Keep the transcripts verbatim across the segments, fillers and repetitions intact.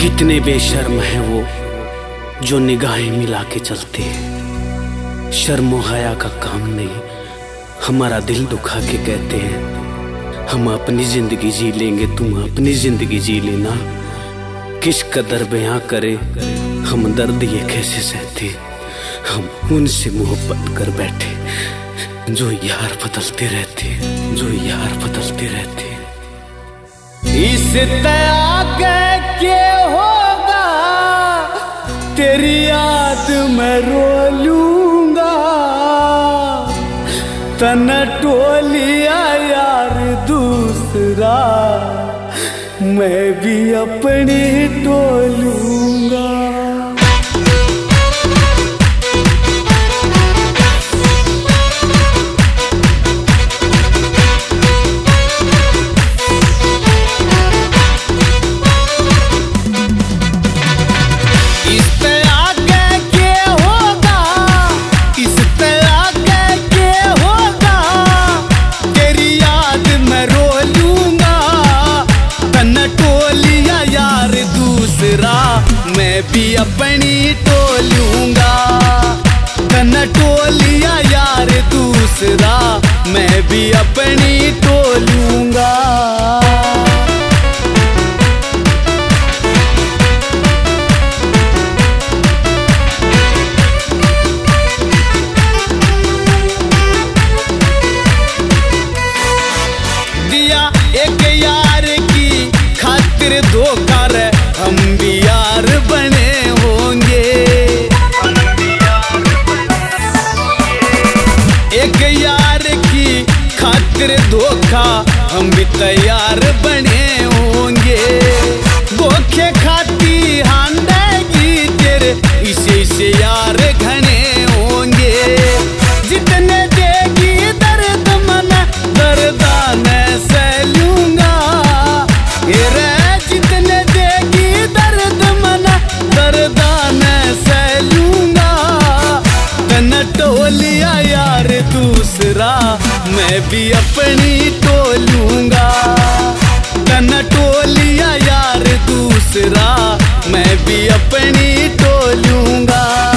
कितने बेशर्म है वो जो निगाहें मिला के चलते हैं। शर्म हया का काम नहीं, हमारा दिल दुखा के कहते हैं हम अपनी जिंदगी जी लेंगे, तुम अपनी जिंदगी जी लेना। किस कदर बयां करे हम दर्द ये कैसे सहते, हम उनसे मोहब्बत कर बैठे जो यार बदलते रहते, जो यार बदलते रहते। इस आगे के होगा तेरी याद मैं रो लूंगा, तन टोलिया यार दूसरा मैं भी अपनी टोलूंगा। मैं भी अपनी टोलूंगा, तन टोलिया यार दूसरा मैं भी अपनी टोलूंगा। दिया एक यार की खातिर धोखा रे, हम भी यार बने होंगे। एक यार की खातिर धोखा हम भी तैयार बने होंगे। धोखे खाती हांडेगी तेरे इसे इसे यार घने होंगे। जितने देगी दर्द मन दर्दान सह लूंगा, जितने देगी दर्द मन दर्दान सह लूंगा। तन टोलिया यार दूसरा मैं भी अपनी टोलूंगा, तन टोलिया यार दूसरा मैं भी अपनी टोलूंगा।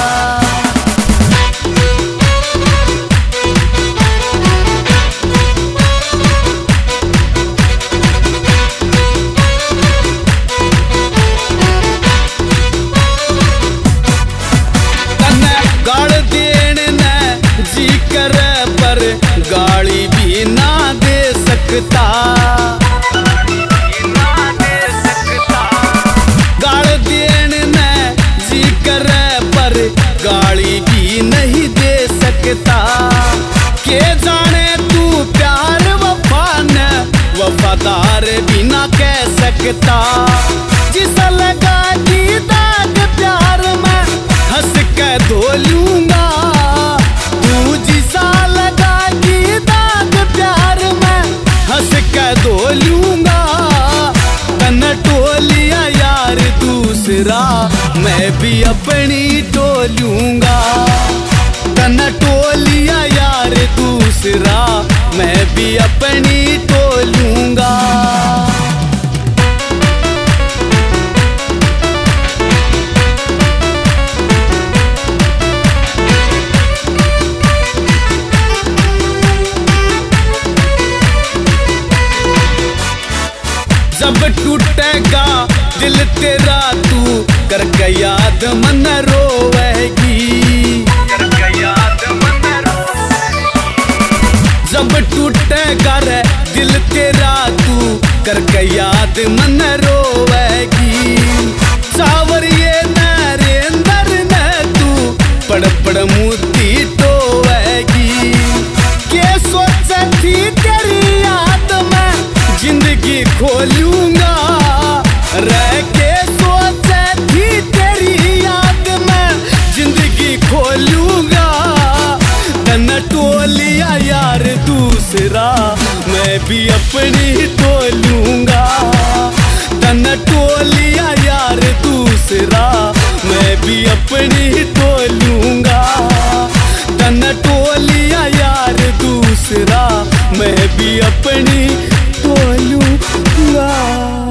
पर गाली भी ना दे सकता, गाल देने में जी करे पर गाली भी नहीं दे सकता। के जाने तू प्यार वफा न वफादार भी ना कह सकता। जिस लगा की दाग प्यार में हंस के धो लूंगा, तू जिसा लगा की दाग प्यार में हंस के धो लूंगा। तन टोलिया यार दूसरा मैं भी अपनी टोलूंगा, तन टोलिया यार दूसरा मैं भी अपनी टोलूंगा। जब टूटेगा दिल तेरा तू करके याद मन रोवेगी, करके याद मन रोवेगी। जब टूटेगा रे दिल तेरा तू करके याद मन रोवेगी। सावरिये नरेंद्र ने तू पड़ पड़ मोती टोवेगी। के सोचा थी तेरी याद में जिंदगी खोलूंगा, रह के सोचे थी तेरी याद में जिंदगी खोलूंगा। तन टोलिया यार दूसरा मैं भी अपनी टोलूंगा, तन टोलिया यार दूसरा मैं भी अपनी टोलूंगा। तन टोलिया यार दूसरा मैं भी अपनी टोलूंगा।